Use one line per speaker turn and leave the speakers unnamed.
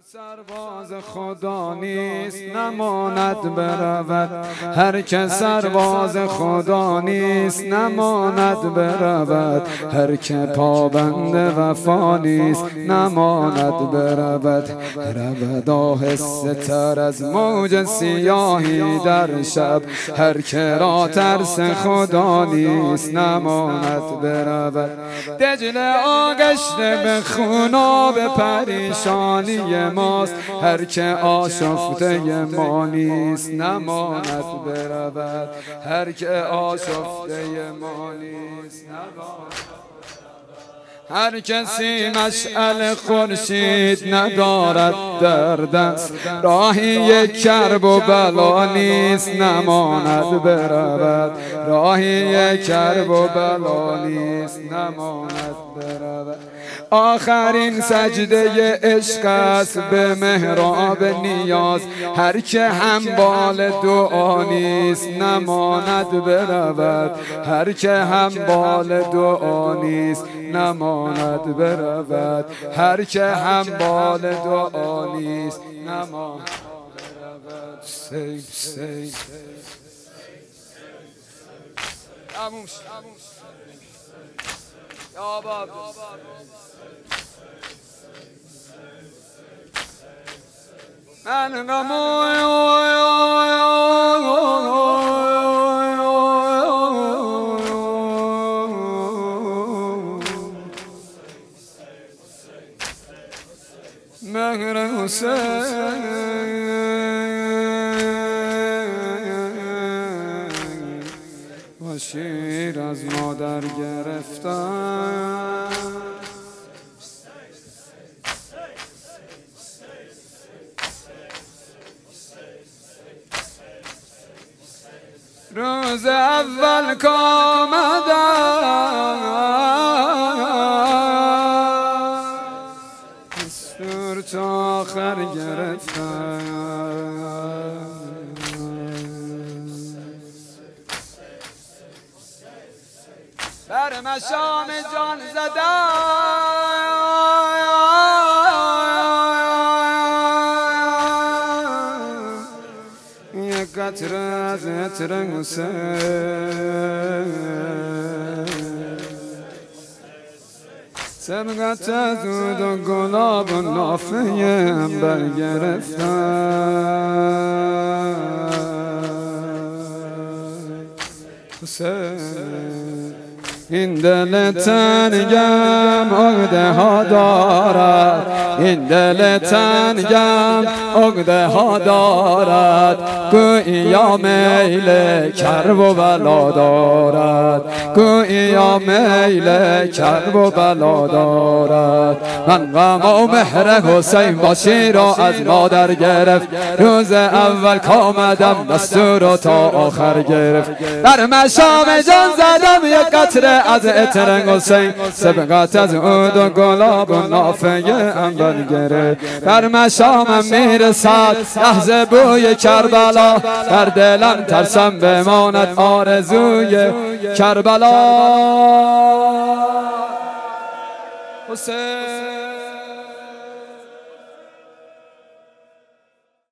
سرباز خدا نیست نماند برود، هر که سرباز خدا نیست نماند برود، هر که پابند وفا نیست نماند برود. رود آهسته تر از موج سیاهی در شب، هر که را ترس خدا نیست نماند برود. دجله آغشته به خوناب پریشانی ماست، هر که آشفته ما نیست نماند برود، هر که آشفته ما نیست نماند. هر کسی مشعل خورشید ندارد در دست، راهی کرب و بلا نیست نماند برود، راهی کرب و بلا نیست نماند برود. آخرین سجده عشق است به محراب نیاز، هر که همبال دعا نیست نماند برود، هر که همبال دعا نیست نماند برود، هر که همبال دعا نیست نماند برود. یا باب من مهر حسین و شیر از مادر گرفتن، روز اول کامدم دستور تا آخر گرفتم، بر مشام جان زدم یک قطره از عطر حسین، سبقت از دود و گلاب و نافه عنبر گرفتم. حسین این دل تنگم عقده ها دارد، این دل تنگم عقده ها دارد، گویا میل کرب و بلا دارد، گویا میل کرب و بلا دارد. من غم و مهر حسین با شیر از مادر گرفت، روز اول کامدم دستور تا آخر گرفت، بر مشام جان زدم یک قطره از عطر حسین، سبقت از عود و گلاب و نافه عنبر گرفت، بر مشامم میرسد لحظه بوی کربلا، در دلم ترسم بماند آرزوی کربلا. حسین